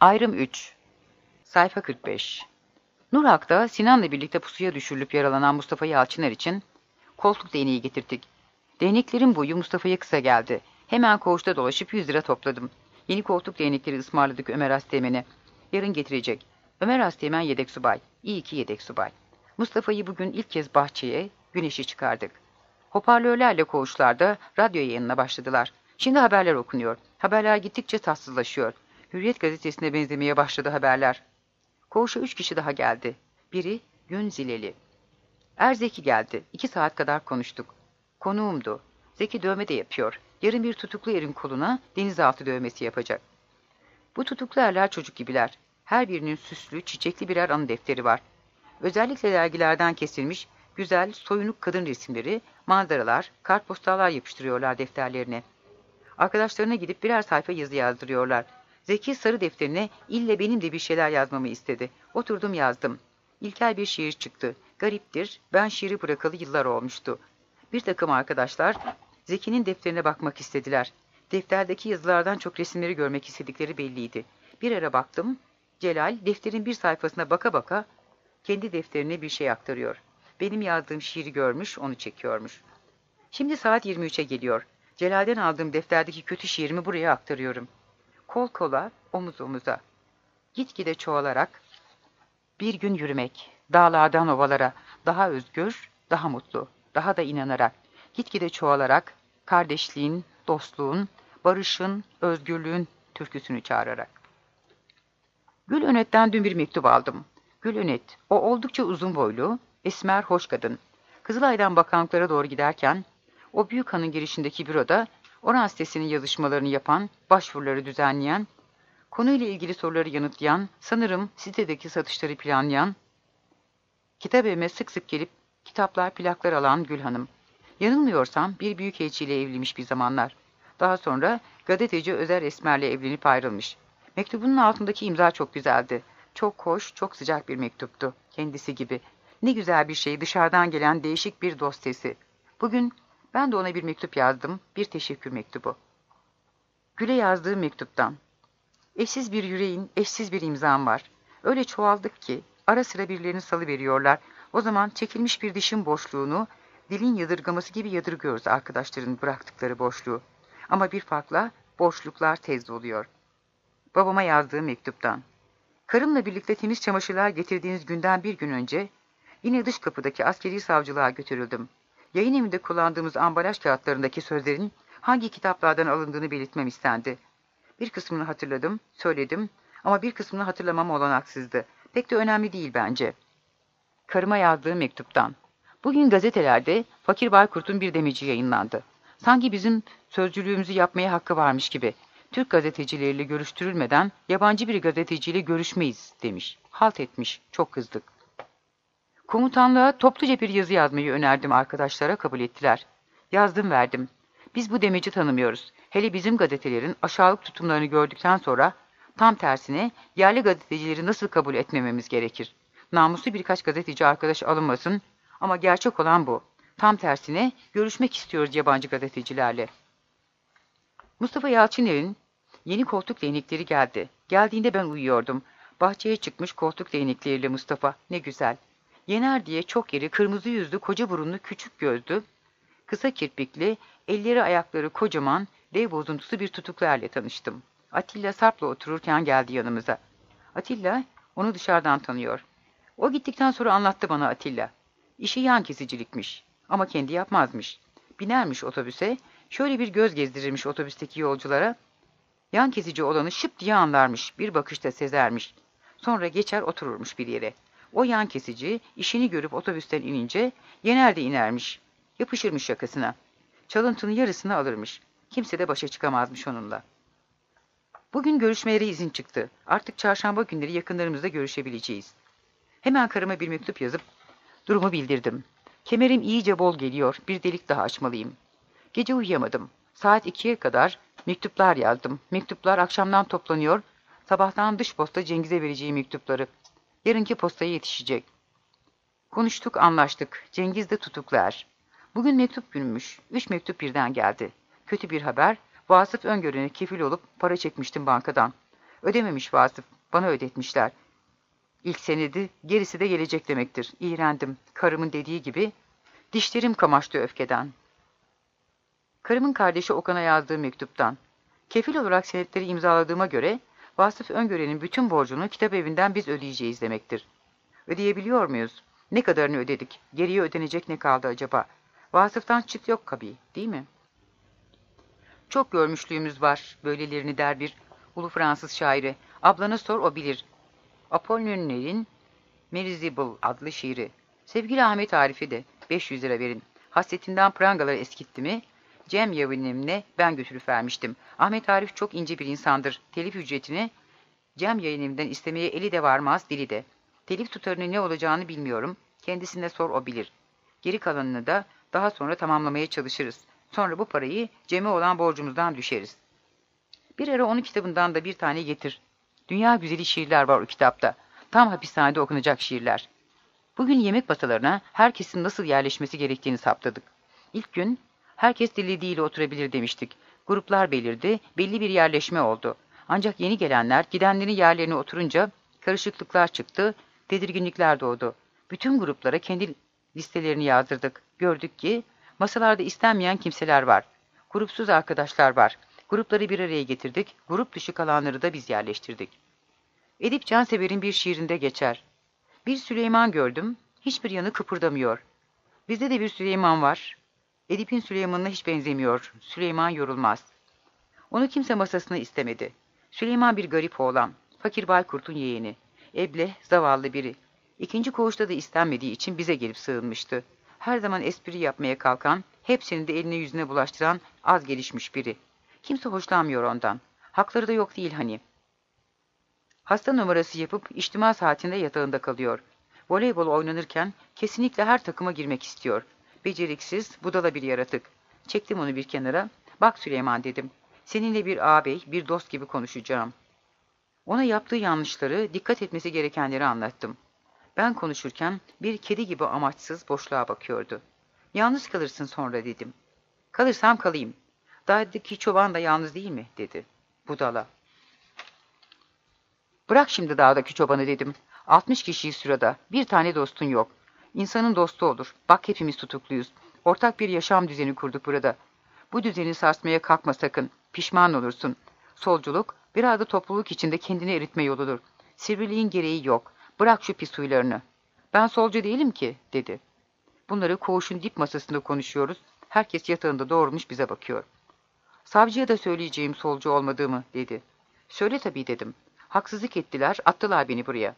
Ayrım 3. Sayfa 45. Nurhak'ta Sinan'la birlikte pusuya düşürülüp yaralanan Mustafa Yalçıner için koltuk değneği getirdik. Değneklerin boyu Mustafa'ya kısa geldi. Hemen koğuşta dolaşıp 100 lira topladım. Yeni koltuk değnekleri ısmarladık Ömer Asteğmen'e. Yarın getirecek. Ömer Asteğmen yedek subay. İyi ki yedek subay. Mustafa'yı bugün ilk kez bahçeye, güneşi çıkardık. Hoparlörlerle koğuşlarda radyo yayınına başladılar. Şimdi haberler okunuyor. Haberler gittikçe tatsızlaşıyor. Hürriyet gazetesine benzemeye başladı haberler. Koğuşa 3 kişi daha geldi. Biri Gün Zileli. Zeki geldi. 2 saat kadar konuştuk. Konuğumdu. Zeki dövme de yapıyor. Yarın bir tutuklu erin koluna denizaltı dövmesi yapacak. Bu tutuklu erler çocuk gibiler. Her birinin süslü, çiçekli birer anı defteri var. Özellikle dergilerden kesilmiş, güzel, soyunuk kadın resimleri, manzaralar, kartpostallar yapıştırıyorlar defterlerine. Arkadaşlarına gidip birer sayfa yazı yazdırıyorlar. Zeki sarı defterine ille benim de bir şeyler yazmamı istedi. Oturdum yazdım. İlkel bir şiir çıktı. Gariptir, ben şiiri bırakalı yıllar olmuştu. Bir takım arkadaşlar Zeki'nin defterine bakmak istediler. Defterdeki yazılardan çok resimleri görmek istedikleri belliydi. Bir ara baktım, Celal defterin bir sayfasına baka baka kendi defterine bir şey aktarıyor. Benim yazdığım şiiri görmüş, onu çekiyormuş. Şimdi saat 23'e geliyor. Celal'den aldığım defterdeki kötü şiirimi buraya aktarıyorum. Kol kola, omuz omuza. Gitgide çoğalarak bir gün yürümek, dağlardan ovalara, daha özgür, daha mutlu, daha da inanarak, gitgide çoğalarak, kardeşliğin, dostluğun, barışın, özgürlüğün türküsünü çağırarak. Gül Önet'ten dün bir mektup aldım. Gül Önet, o oldukça uzun boylu, esmer, hoş kadın. Kızılay'dan bakanlıklara doğru giderken, o büyük hanın girişindeki büroda, oran sitesinin yazışmalarını yapan, başvuruları düzenleyen, konuyla ilgili soruları yanıtlayan, sanırım sitedeki satışları planlayan, kitap evime sık sık gelip kitaplar, plaklar alan Gül Hanım. Yanılmıyorsam bir büyükelçiyle evliymiş bir zamanlar. Daha sonra gazeteci Özer Esmer'le evlenip ayrılmış. Mektubunun altındaki imza çok güzeldi. Çok hoş, çok sıcak bir mektuptu. Kendisi gibi. Ne güzel bir şey, dışarıdan gelen değişik bir dost sesi. Bugün ben de ona bir mektup yazdım, bir teşekkür mektubu. Gül'e yazdığım mektuptan. Eşsiz bir yüreğin, eşsiz bir imzam var. Öyle çoğaldık ki ara sıra birilerini salıveriyorlar. O zaman çekilmiş bir dişin boşluğunu, dilin yadırgaması gibi yadırgıyoruz arkadaşların bıraktıkları boşluğu. Ama bir farkla boşluklar tez doluyor. Babama yazdığım mektuptan. Karımla birlikte temiz çamaşırlar getirdiğiniz günden bir gün önce yine dış kapıdaki askeri savcılığa götürüldüm. Yayın evinde kullandığımız ambalaj kağıtlarındaki sözlerin hangi kitaplardan alındığını belirtmem istendi. Bir kısmını hatırladım, söyledim ama bir kısmını hatırlamam olanaksızdı. Pek de önemli değil bence. Karıma yazdığım mektuptan. Bugün gazetelerde Fakir Baykurt'un bir demeci yayınlandı. Sanki bizim sözcülüğümüzü yapmaya hakkı varmış gibi. Türk gazetecileriyle görüştürülmeden yabancı bir gazeteciyle görüşmeyiz demiş. Halt etmiş, çok kızdık. Komutanlığa topluca bir yazı yazmayı önerdim arkadaşlara, kabul ettiler. Yazdım verdim. Biz bu demeci tanımıyoruz. Hele bizim gazetelerin aşağılık tutumlarını gördükten sonra tam tersine yerli gazetecileri nasıl kabul etmememiz gerekir? Namuslu birkaç gazeteci arkadaş alınmasın ama gerçek olan bu. Tam tersine görüşmek istiyoruz yabancı gazetecilerle. Mustafa Yalçıner'in yeni koltuk değnekleri geldi. Geldiğinde ben uyuyordum. Bahçeye çıkmış koltuk değnekleriyle Mustafa. Ne güzel. Yener diye çok iri, kırmızı yüzlü, koca burunlu, küçük gözlü, kısa kirpikli, elleri ayakları kocaman, dev bozuntusu bir tutuklularla tanıştım. Atilla Sarp'la otururken geldi yanımıza. Atilla onu dışarıdan tanıyor. O gittikten sonra anlattı bana Atilla. İşi yan kesicilikmiş ama kendi yapmazmış. Binermiş otobüse, şöyle bir göz gezdirirmiş otobüsteki yolculara. Yan kesici olanı şıp diye anlarmış, bir bakışta sezermiş. Sonra geçer otururmuş bir yere. O yan kesici işini görüp otobüsten inince Yener de inermiş. Yapışırmış yakasına. Çalıntının yarısını alırmış. Kimse de başa çıkamazmış onunla. Bugün görüşmelere izin çıktı. Artık çarşamba günleri yakınlarımızda görüşebileceğiz. Hemen karıma bir mektup yazıp durumu bildirdim. Kemerim iyice bol geliyor. Bir delik daha açmalıyım. Gece uyuyamadım. Saat 2'ye kadar mektuplar yazdım. Mektuplar akşamdan toplanıyor. Sabahtan dış posta Cengiz'e vereceği mektupları. Yarınki postaya yetişecek. Konuştuk, anlaştık. Cengiz de tutuklar. Bugün mektup günüymüş. 3 mektup birden geldi. Kötü bir haber. Vasıf Öngören'e kefil olup para çekmiştim bankadan. Ödememiş Vasıf. Bana ödetmişler. İlk senedi, gerisi de gelecek demektir. İğrendim. Karımın dediği gibi dişlerim kamaştı öfkeden. Karımın kardeşi Okan'a yazdığı mektuptan. Kefil olarak senetleri imzaladığıma göre Vasıf Öngören'in bütün borcunu kitap evinden biz ödeyeceğiz demektir. Ödeyebiliyor muyuz? Ne kadarını ödedik? Geriye ödenecek ne kaldı acaba? Vasıftan çıt yok kabi, değil mi? Çok görmüşlüğümüz var, böylelerini der bir ulu Fransız şairi. Ablana sor, o bilir. Apollinaire Merizible adlı şiiri. Sevgili Ahmet Arif'e de 500 lira verin. Hasretinden prangaları eskitti mi? Cem yayınımne ben götürüp vermiştim. Ahmet Arif çok ince bir insandır. Telif ücretini Cem yayınımdan istemeye eli de varmaz, dili de. Telif tutarının ne olacağını bilmiyorum. Kendisine sor, o bilir. Geri kalanını da daha sonra tamamlamaya çalışırız. Sonra bu parayı Cem'e olan borcumuzdan düşeriz. Bir ara onun kitabından da bir tane getir. Dünya güzeli şiirler var o kitapta. Tam hapishanede okunacak şiirler. Bugün yemek masalarına herkesin nasıl yerleşmesi gerektiğini saptadık. İlk gün herkes dilediğiyle oturabilir demiştik. Gruplar belirdi, belli bir yerleşme oldu. Ancak yeni gelenler gidenlerin yerlerine oturunca karışıklıklar çıktı, tedirginlikler doğdu. Bütün gruplara kendi listelerini yazdırdık. Gördük ki masalarda istenmeyen kimseler var. Grupsuz arkadaşlar var. Grupları bir araya getirdik, grup dışı kalanları da biz yerleştirdik. Edip Cansever'in bir şiirinde geçer. Bir Süleyman gördüm, hiçbir yanı kıpırdamıyor. Bizde de bir Süleyman var. Edip'in Süleyman'ına hiç benzemiyor. Süleyman yorulmaz. Onu kimse masasına istemedi. Süleyman bir garip oğlan. Fakir Baykurt'un yeğeni. Eble, zavallı biri. İkinci koğuşta da istenmediği için bize gelip sığınmıştı. Her zaman espri yapmaya kalkan, hepsini de eline yüzüne bulaştıran az gelişmiş biri. Kimse hoşlanmıyor ondan. Hakları da yok değil hani. Hasta numarası yapıp içtima saatinde yatağında kalıyor. Voleybol oynanırken kesinlikle her takıma girmek istiyor. Beceriksiz, budala bir yaratık. Çektim onu bir kenara. Bak Süleyman dedim. Seninle bir ağabey, bir dost gibi konuşacağım. Ona yaptığı yanlışları, dikkat etmesi gerekenleri anlattım. Ben konuşurken bir kedi gibi amaçsız boşluğa bakıyordu. Yalnız kalırsın sonra dedim. Kalırsam kalayım. Dağdaki çoban da yalnız değil mi dedi. Budala. Bırak şimdi dağdaki çobanı dedim. 60 kişiyi sırada. Bir tane dostun yok. İnsanın dostu olur. Bak hepimiz tutukluyuz. Ortak bir yaşam düzeni kurduk burada. Bu düzeni sarsmaya kalkma sakın. Pişman olursun. Solculuk, biraz da topluluk içinde kendini eritme yoludur. Sivriliğin gereği yok. Bırak şu pis huylarını. Ben solcu değilim ki, dedi. Bunları koğuşun dip masasında konuşuyoruz. Herkes yatağında doğrulmuş bize bakıyor. Savcıya da söyleyeceğim solcu olmadığımı, dedi. Söyle tabii dedim. Haksızlık ettiler, attılar beni buraya.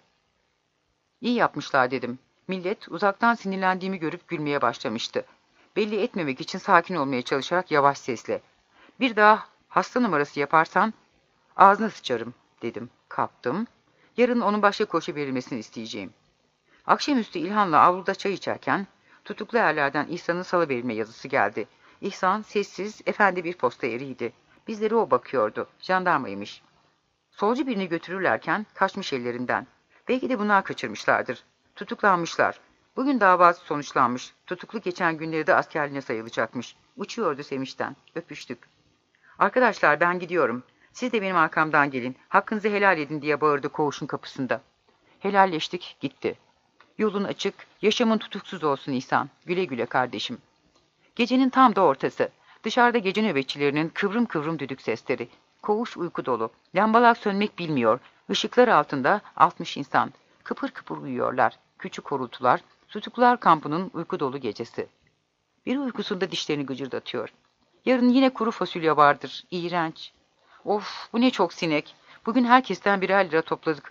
İyi yapmışlar dedim. Millet uzaktan sinirlendiğimi görüp gülmeye başlamıştı. Belli etmemek için sakin olmaya çalışarak yavaş sesle. Bir daha hasta numarası yaparsan ağzına sıçarım, dedim. Kalktım. Yarın onun başka koşu verilmesini isteyeceğim. Akşamüstü İlhan'la avluda çay içerken tutuklu erlerden İhsan'ın salıverilme yazısı geldi. İhsan sessiz, efendi bir posta eriydi. Bizlere o bakıyordu. Jandarmaymış. Solcu birini götürürlerken kaçmış ellerinden. Belki de bunlar kaçırmışlardır. Tutuklanmışlar. Bugün davası sonuçlanmış. Tutuklu geçen günleri de askerliğine sayılacakmış. Uçuyordu sevinçten. Öpüştük. Arkadaşlar ben gidiyorum. Siz de benim arkamdan gelin. Hakkınızı helal edin diye bağırdı koğuşun kapısında. Helalleştik, gitti. Yolun açık, yaşamın tutuksuz olsun İhsan. Güle güle kardeşim. Gecenin tam da ortası. Dışarıda gece nöbetçilerinin kıvrım kıvrım düdük sesleri. Koğuş uyku dolu. Lambalar sönmek bilmiyor. Işıklar altında 60 insan. Kıpır kıpır uyuyorlar. Küçük horultular. Tutuklular kampının uyku dolu gecesi. Biri uykusunda dişlerini gıcırdatıyor. Yarın yine kuru fasulye vardır. İğrenç. Of, bu ne çok sinek. Bugün herkesten birer lira topladık.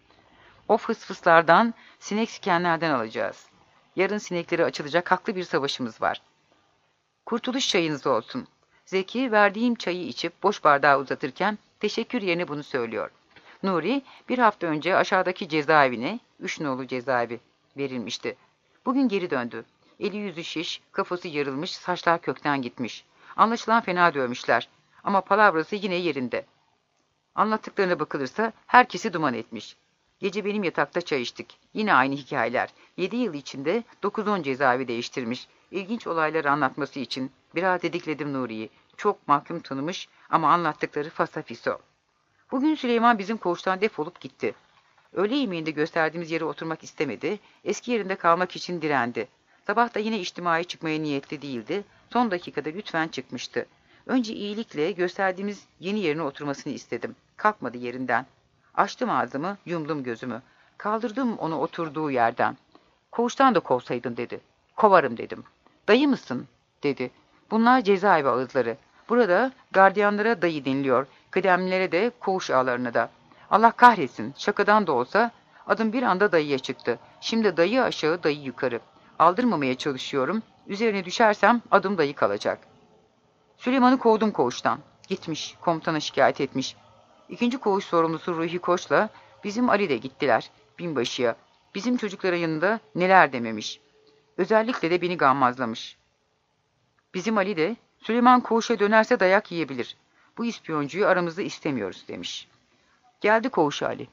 O fısfıslardan, sinek sikenlerden alacağız. Yarın sinekleri açılacak haklı bir savaşımız var. Kurtuluş çayınız olsun. Zeki verdiğim çayı içip boş bardağı uzatırken teşekkür yerine bunu söylüyor. Nuri bir hafta önce aşağıdaki cezaevine, 3 nolu cezaevi verilmişti. Bugün geri döndü. Eli yüzü şiş, kafası yarılmış, saçlar kökten gitmiş. Anlaşılan fena dövmüşler. Ama palavrası yine yerinde. Anlattıklarına bakılırsa herkesi duman etmiş. Gece benim yatakta çay içtik. Yine aynı hikayeler. 7 yıl içinde 9-10 cezaevi değiştirmiş. İlginç olayları anlatması için biraz dedikledim Nuri'yi. Çok mahkum tanımış ama anlattıkları fasafiso. Bugün Süleyman bizim koğuştan defolup gitti. Öğle yemeğinde gösterdiğimiz yere oturmak istemedi, eski yerinde kalmak için direndi. Sabah da yine içtimai çıkmaya niyetli değildi, son dakikada lütfen çıkmıştı. Önce iyilikle gösterdiğimiz yeni yerine oturmasını istedim. Kalkmadı yerinden. Açtım ağzımı, yumdum gözümü. Kaldırdım onu oturduğu yerden. Koğuştan da kovsaydın dedi. Kovarım dedim. Dayı mısın? Dedi. Bunlar cezaevi ağızları. Burada gardiyanlara dayı deniliyor, kıdemlilere de koğuş ağalarına da. Allah kahretsin, şakadan da olsa adım bir anda dayıya çıktı. Şimdi dayı aşağı, dayı yukarı. Aldırmamaya çalışıyorum. Üzerine düşersem adım dayı kalacak. Süleyman'ı kovdum koğuştan. Gitmiş, komutana şikayet etmiş. İkinci koğuş sorumlusu Ruhi Koç'la bizim Ali de gittiler binbaşıya. Bizim çocuklara yanında neler dememiş. Özellikle de beni gammazlamış. Bizim Ali de Süleyman koğuşa dönerse dayak yiyebilir. Bu ispiyoncuyu aramızda istemiyoruz demiş. Geldi koğuşa Ali.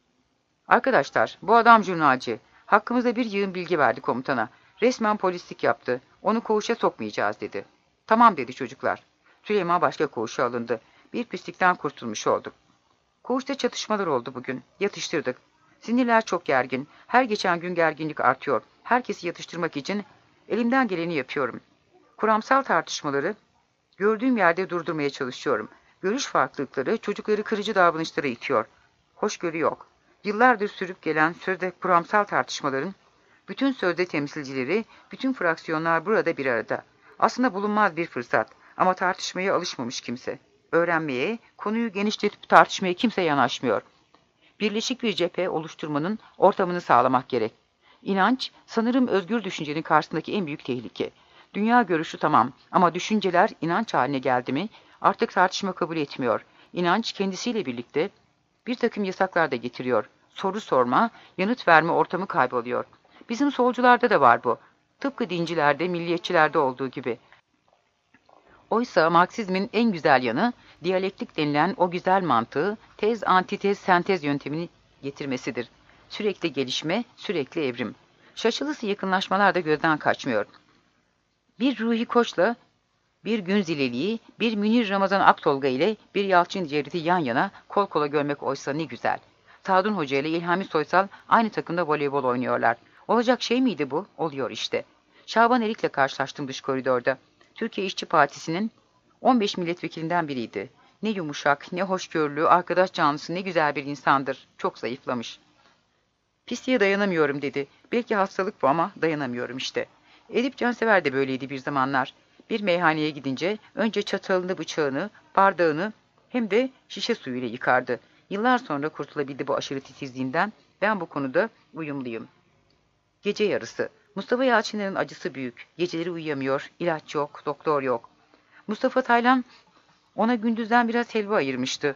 Arkadaşlar, bu adam jurnalci. Hakkımızda bir yığın bilgi verdi komutana. Resmen polislik yaptı. Onu koğuşa sokmayacağız dedi. Tamam dedi çocuklar. Süleyman başka koğuşa alındı. Bir pislikten kurtulmuş olduk. Koğuşta çatışmalar oldu bugün. Yatıştırdık. Sinirler çok gergin. Her geçen gün gerginlik artıyor. Herkesi yatıştırmak için elimden geleni yapıyorum. Kuramsal tartışmaları gördüğüm yerde durdurmaya çalışıyorum. Görüş farklılıkları çocukları kırıcı davranışlara itiyor. Hoşgörü yok. Yıllardır sürüp gelen sözde kuramsal tartışmaların bütün sözde temsilcileri, bütün fraksiyonlar burada bir arada. Aslında bulunmaz bir fırsat ama tartışmaya alışmamış kimse. Öğrenmeye, konuyu genişletip tartışmaya kimse yanaşmıyor. Birleşik bir cephe oluşturmanın ortamını sağlamak gerek. İnanç, sanırım özgür düşüncenin karşısındaki en büyük tehlike. Dünya görüşü tamam ama düşünceler inanç haline geldi mi artık tartışma kabul etmiyor. İnanç kendisiyle birlikte bir takım yasaklar da getiriyor. Soru sorma, yanıt verme ortamı kayboluyor. Bizim solcularda da var bu. Tıpkı dincilerde, milliyetçilerde olduğu gibi. Oysa Marksizmin en güzel yanı, diyalektik denilen o güzel mantığı, tez, antitez, sentez yöntemini getirmesidir. Sürekli gelişme, sürekli evrim. Şaşılısı yakınlaşmalar da gözden kaçmıyor. Bir Ruhi Koç'la, bir Gün Zileli'yi, bir Münir Ramazan Aktolga ile bir Yalçın Ciğerit'i yan yana kol kola görmek oysa ne güzel. Sadun Hoca ile İlhami Soysal aynı takımda voleybol oynuyorlar. Olacak şey miydi bu? Oluyor işte. Şaban Erik'le karşılaştım dış koridorda. Türkiye İşçi Partisi'nin 15 milletvekilinden biriydi. Ne yumuşak, ne hoşgörülü, arkadaş canlısı, ne güzel bir insandır. Çok zayıflamış. Pisliğe dayanamıyorum dedi. Belki hastalık bu ama dayanamıyorum işte. Edip Cansever de böyleydi bir zamanlar. Bir meyhaneye gidince önce çatalını, bıçağını, bardağını hem de şişe suyuyla yıkardı. Yıllar sonra kurtulabildi bu aşırı titizliğinden. Ben bu konuda uyumluyum. Gece yarısı. Mustafa Yalçıner'in acısı büyük. Geceleri uyuyamıyor, ilaç yok, doktor yok. Mustafa Taylan ona gündüzden biraz helva ayırmıştı.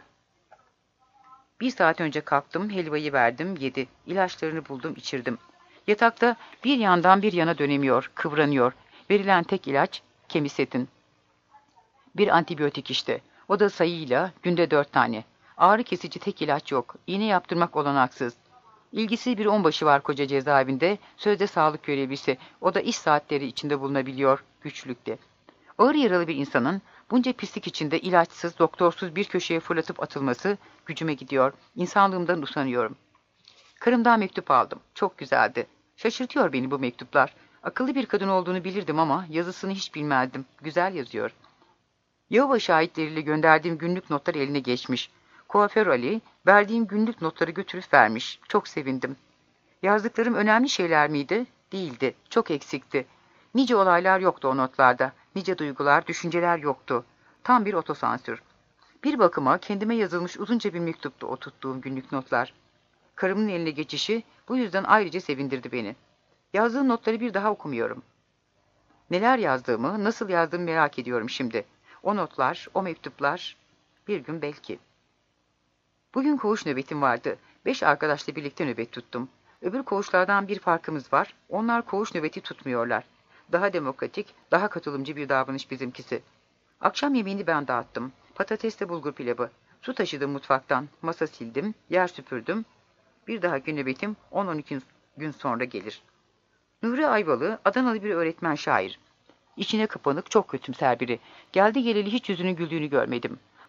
Bir saat önce kalktım, helvayı verdim, yedi. İlaçlarını buldum, içirdim. Yatakta bir yandan bir yana dönemiyor, kıvranıyor. Verilen tek ilaç, Kemisetin. Bir antibiyotik işte. O da sayıyla, günde 4 tane. Ağrı kesici tek ilaç yok. İğne yaptırmak olanaksız. İlgisiz bir onbaşı var koca cezaevinde. Sözde sağlık görevlisi. O da iş saatleri içinde bulunabiliyor, güçlükte. Ağır yaralı bir insanın bunca pislik içinde ilaçsız, doktorsuz bir köşeye fırlatıp atılması gücüme gidiyor. İnsanlığımdan usanıyorum. Karımdan mektup aldım. Çok güzeldi. Şaşırtıyor beni bu mektuplar. Akıllı bir kadın olduğunu bilirdim ama yazısını hiç bilmezdim. Güzel yazıyor. Yahova şahitleriyle gönderdiğim günlük notlar eline geçmiş. Kuaför Ali, verdiğim günlük notları götürüp vermiş. Çok sevindim. Yazdıklarım önemli şeyler miydi? Değildi. Çok eksikti. Nice olaylar yoktu o notlarda. Nice duygular, düşünceler yoktu. Tam bir otosansür. Bir bakıma kendime yazılmış uzunca bir mektuptu o tuttuğum günlük notlar. Karımın eline geçişi bu yüzden ayrıca sevindirdi beni. Yazdığım notları bir daha okumuyorum. Neler yazdığımı, nasıl yazdığımı merak ediyorum şimdi. O notlar, o mektuplar, bir gün belki. Bugün koğuş nöbetim vardı. 5 arkadaşla birlikte nöbet tuttum. Öbür koğuşlardan bir farkımız var. Onlar koğuş nöbeti tutmuyorlar. Daha demokratik, daha katılımcı bir davranış bizimkisi. Akşam yemeğini ben dağıttım. Patatesle bulgur pilavı. Su taşıdım mutfaktan. Masa sildim, yer süpürdüm. Bir daha gün nöbetim 10-12 gün sonra gelir. Nuri Ayvalı, Adanalı bir öğretmen şair. İçine kapanık, çok kötümser biri. Geldi geleli hiç yüzünün güldüğünü görmedim.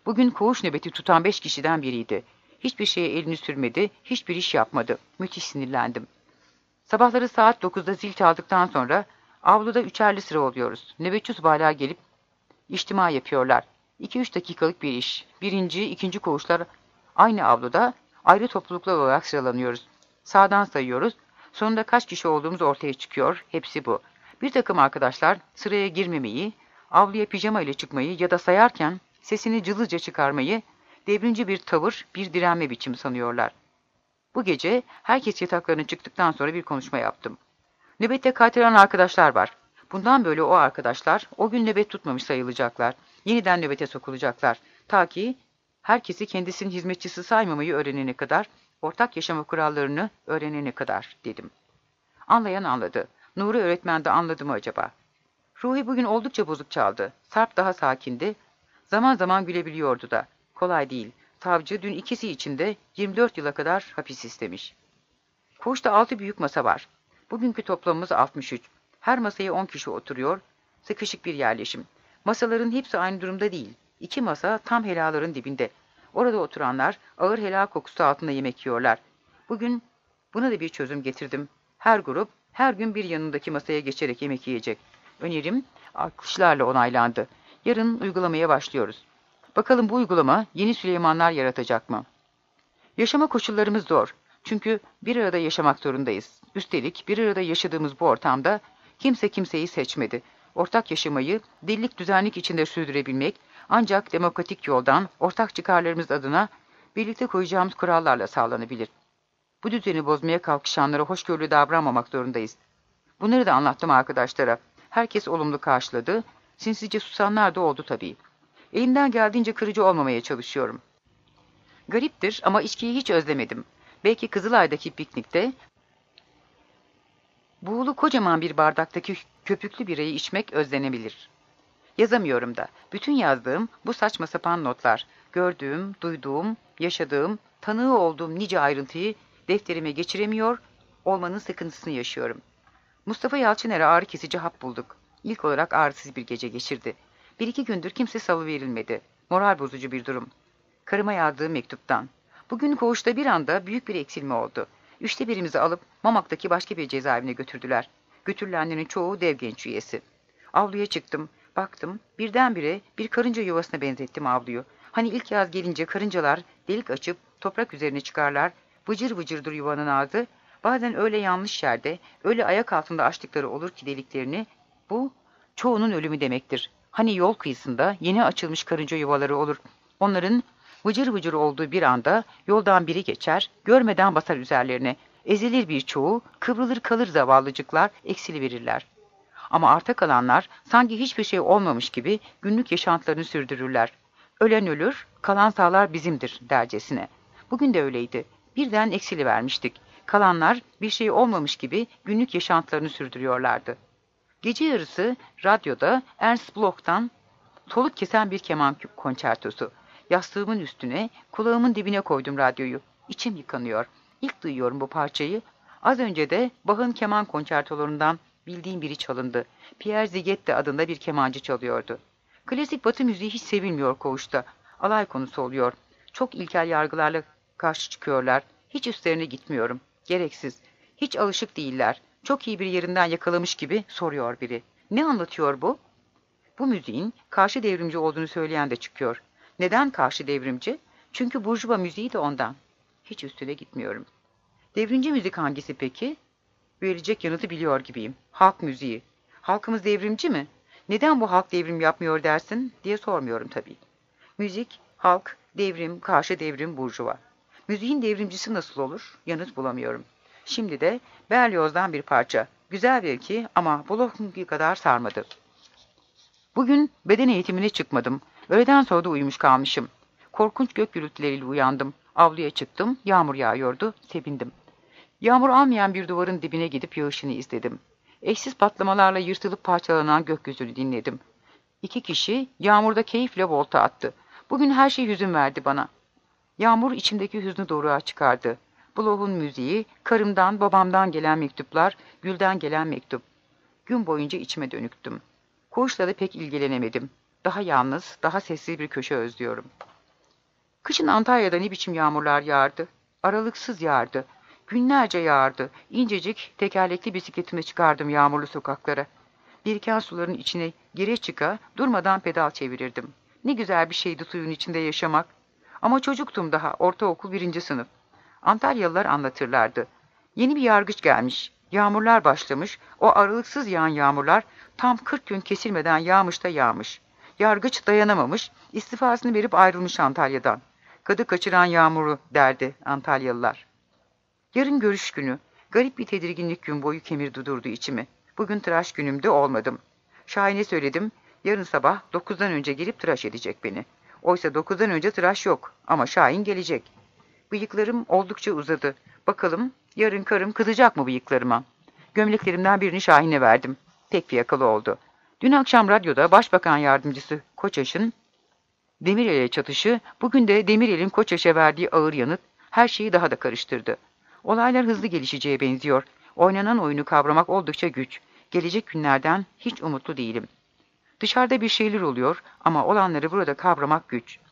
Bugün koğuş nöbeti tutan 5 kişiden biriydi. Hiçbir şeye elini sürmedi, hiçbir iş yapmadı. Müthiş sinirlendim. Sabahları saat 9'da zil çaldıktan sonra avluda üçerli sıra oluyoruz. Nöbetçi subaylar gelip içtima yapıyorlar. 2-3 dakikalık bir iş. Birinci, ikinci koğuşlar aynı avluda ayrı topluluklar olarak sıralanıyoruz. Sağdan sayıyoruz. Sonunda kaç kişi olduğumuz ortaya çıkıyor. Hepsi bu. Bir takım arkadaşlar sıraya girmemeyi, avluya pijama ile çıkmayı ya da sayarken sesini cılızca çıkarmayı devrimci bir tavır, bir direnme biçimi sanıyorlar. Bu gece herkes yataklarına çıktıktan sonra bir konuşma yaptım. Nöbette kaytaran arkadaşlar var. Bundan böyle o arkadaşlar o gün nöbet tutmamış sayılacaklar. Yeniden nöbete sokulacaklar. Ta ki herkesi kendisinin hizmetçisi saymamayı öğrenene kadar, ortak yaşama kurallarını öğrenene kadar dedim. Anlayan anladı. Nuri öğretmen de anladı mı acaba? Ruhi bugün oldukça bozuk çaldı. Sarp daha sakindi. Zaman zaman gülebiliyordu da. Kolay değil. Savcı dün ikisi için de 24 yıla kadar hapis istemiş. Koğuşta 6 büyük masa var. Bugünkü toplamımız 63. Her masaya 10 kişi oturuyor. Sıkışık bir yerleşim. Masaların hepsi aynı durumda değil. 2 masa tam helaların dibinde. Orada oturanlar ağır helal kokusu altında yemek yiyorlar. Bugün buna da bir çözüm getirdim. Her grup her gün bir yanındaki masaya geçerek yemek yiyecek. Önerim alkışlarla onaylandı. Yarın uygulamaya başlıyoruz. Bakalım bu uygulama yeni Süleymanlar yaratacak mı? Yaşama koşullarımız zor. Çünkü bir arada yaşamak zorundayız. Üstelik bir arada yaşadığımız bu ortamda kimse kimseyi seçmedi. Ortak yaşamayı dillik düzenlik içinde sürdürebilmek ancak demokratik yoldan ortak çıkarlarımız adına birlikte koyacağımız kurallarla sağlanabilir. Bu düzeni bozmaya kalkışanlara hoşgörülü davranmamak zorundayız. Bunları da anlattım arkadaşlara. Herkes olumlu karşıladı. Sinsice susanlar da oldu tabii. Elimden geldiğince kırıcı olmamaya çalışıyorum. Gariptir ama içkiyi hiç özlemedim. Belki Kızılay'daki piknikte buğulu kocaman bir bardaktaki köpüklü birayı içmek özlenebilir. Yazamıyorum da. Bütün yazdığım bu saçma sapan notlar. Gördüğüm, duyduğum, yaşadığım, tanığı olduğum nice ayrıntıyı defterime geçiremiyor, olmanın sıkıntısını yaşıyorum. Mustafa Yalçıner'e ağrı kesici hap bulduk. İlk olarak ağrısız bir gece geçirdi. 1-2 gündür kimse salıverilmedi. Moral bozucu bir durum. Karıma yazdığım mektuptan. Bugün koğuşta bir anda büyük bir eksilme oldu. 1/3'imizi alıp Mamak'taki başka bir cezaevine götürdüler. Götürülenlerin çoğu dev genç üyesi. Avluya çıktım, baktım, birdenbire bir karınca yuvasına benzettim avluyu. Hani ilk yaz gelince karıncalar delik açıp toprak üzerine çıkarlar, vıcır vıcırdır yuvanın ağzı. Bazen öyle yanlış yerde, öyle ayak altında açtıkları olur ki deliklerini, bu çoğunun ölümü demektir. Hani yol kıyısında yeni açılmış karınca yuvaları olur. Onların vıcır vıcır olduğu bir anda yoldan biri geçer, görmeden basar üzerlerine. Ezilir birçoğu, kıvrılır kalır zavallıcıklar, eksiliverirler. Ama arta kalanlar sanki hiçbir şey olmamış gibi günlük yaşantılarını sürdürürler. Ölen ölür, kalan sağlar bizimdir dercesine. Bugün de öyleydi. Birden eksilivermiştik. Kalanlar bir şey olmamış gibi günlük yaşantılarını sürdürüyorlardı. Gece yarısı radyoda Ernst Bloch'tan soluk kesen bir keman konçertosu. Yastığımın üstüne, kulağımın dibine koydum radyoyu. İçim yıkanıyor. İlk duyuyorum bu parçayı. Az önce de Bach'ın keman konçertolarından bildiğim biri çalındı. Pierre Szigeti adında bir kemancı çalıyordu. Klasik Batı müziği hiç sevilmiyor koğuşta. Alay konusu oluyor. Çok ilkel yargılarla karşı çıkıyorlar. Hiç üstlerine gitmiyorum. Gereksiz. Hiç alışık değiller. Çok iyi bir yerinden yakalamış gibi soruyor biri. Ne anlatıyor bu? Bu müziğin karşı devrimci olduğunu söyleyen de çıkıyor. Neden karşı devrimci? Çünkü burjuva müziği de ondan. Hiç üstüne gitmiyorum. Devrimci müzik hangisi peki? Verecek yanıtı biliyor gibiyim. Halk müziği. Halkımız devrimci mi? Neden bu halk devrim yapmıyor dersin diye sormuyorum tabii. Müzik, halk, devrim, karşı devrim, burjuva. Müziğin devrimcisi nasıl olur? Yanıt bulamıyorum. Şimdi de Berlioz'dan bir parça. Güzel belki ama Bloch'unki kadar sarmadı. Bugün beden eğitimine çıkmadım. Öğleden sonra da uyumuş kalmışım. Korkunç gök gürültüleriyle uyandım. Avluya çıktım. Yağmur yağıyordu. Sevindim. Yağmur almayan bir duvarın dibine gidip yağışını izledim. Eşsiz patlamalarla yırtılıp parçalanan gökyüzünü dinledim. 2 kişi yağmurda keyifle volta attı. Bugün her şey hüzün verdi bana. Yağmur içimdeki hüznü doğruğa çıkardı. Bloch'un müziği, karımdan, babamdan gelen mektuplar, Gül'den gelen mektup. Gün boyunca içime dönüktüm. Koğuşla da pek ilgilenemedim. Daha yalnız, daha sessiz bir köşe özlüyorum. Kışın Antalya'da ne biçim yağmurlar yağardı. Aralıksız yağardı. Günlerce yağardı. İncecik tekerlekli bisikletime çıkardım yağmurlu sokaklara. Biriken suların içine gire çıka durmadan pedal çevirirdim. Ne güzel bir şeydi suyun içinde yaşamak. Ama çocuktum daha, ortaokul 1. sınıf. Antalyalılar anlatırlardı. Yeni bir yargıç gelmiş. Yağmurlar başlamış. O aralıksız yağan yağmurlar tam 40 gün kesilmeden yağmış da yağmış. Yargıç dayanamamış, istifasını verip ayrılmış Antalya'dan. Kadı kaçıran yağmuru derdi Antalyalılar. Yarın görüş günü. Garip bir tedirginlik gün boyu kemirdi durdu içimi. Bugün tıraş günümde olmadım. Şahin'e söyledim. Yarın sabah 9'dan önce gelip tıraş edecek beni. Oysa 9'dan önce tıraş yok ama Şahin gelecek. Bıyıklarım oldukça uzadı. Bakalım yarın karım kızacak mı bıyıklarıma? Gömleklerimden birini Şahin'e verdim. Tek fiyakalı oldu. Dün akşam radyoda Başbakan Yardımcısı Koçaş'ın Demirel'e çatışı, bugün de Demirel'in Koçaş'a verdiği ağır yanıt her şeyi daha da karıştırdı. Olaylar hızlı gelişeceğe benziyor. Oynanan oyunu kavramak oldukça güç. Gelecek günlerden hiç umutlu değilim. Dışarıda bir şeyler oluyor ama olanları burada kavramak güç.